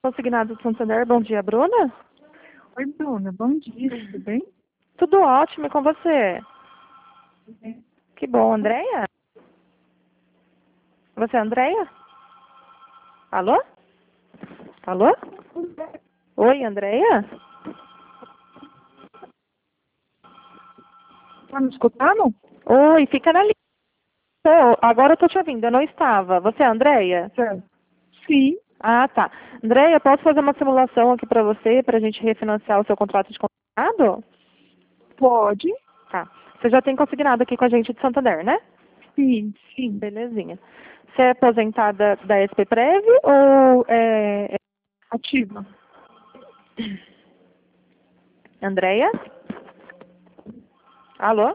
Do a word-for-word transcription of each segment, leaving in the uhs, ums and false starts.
Consignado de Santander, bom dia, Bruna? Oi, Bruna, bom dia, tudo bem? Tudo ótimo, e com você? Bem. Que bom, Andréia? Você é a Andréia? Alô? Alô? Oi, Andréia? Tá me escutando? Oi, fica na linha. Tô, agora eu tô te ouvindo, eu não estava. Você é a Andréia? Certo. Sim, Ah, tá. Andréia, posso fazer uma simulação aqui pra você, pra gente refinanciar o seu contrato de consignado? pode. Tá. Você já tem consignado aqui com a gente de Santander, né? Sim, sim. Belezinha. Você é aposentada da S P Prev ou é... Ativa. Andréia? Alô?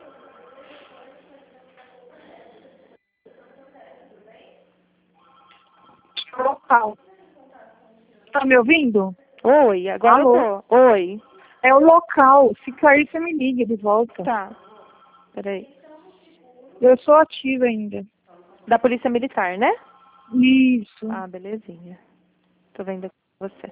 Local. Tá me ouvindo? Oi, agora Alô? eu tô. Oi. É o local. Se cair, você me liga de volta. Tá. Peraí. Eu sou ativa ainda. Da Polícia Militar, né? Isso. Ah, belezinha. Tô vendo aqui com você.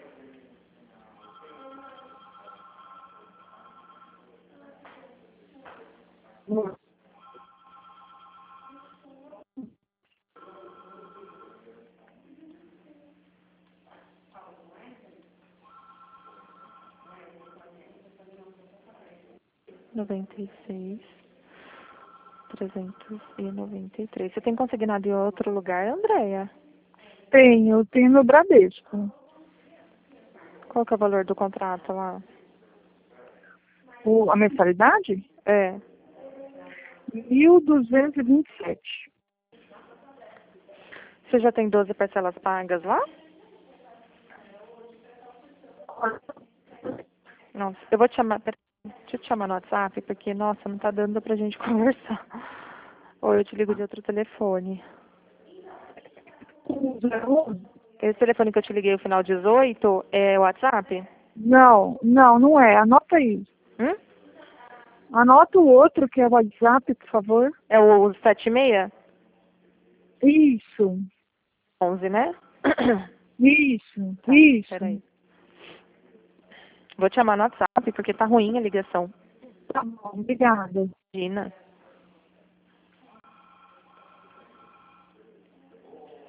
noventa e seis, trezentos e noventa e três. Você tem consignado em outro lugar, Andréia? Tenho, eu tenho no Bradesco. Qual que é o valor do contrato lá? O, a mensalidade? É. mil duzentos e vinte e sete. Você já tem doze parcelas pagas lá? Nossa, eu vou te chamar, peraí, deixa eu te chamar no WhatsApp, porque, nossa, não tá dando pra gente conversar. Ou eu te ligo de outro telefone. Esse telefone que eu te liguei, o final dezoito, é o WhatsApp? Não, não, não é. Anota aí. Hum? Anota o outro, que é o WhatsApp, por favor. É o sete seis? Isso, onze, né? isso, Tá, isso. peraí. Vou te chamar no WhatsApp, porque tá ruim a ligação. Tá bom, obrigada. Imagina.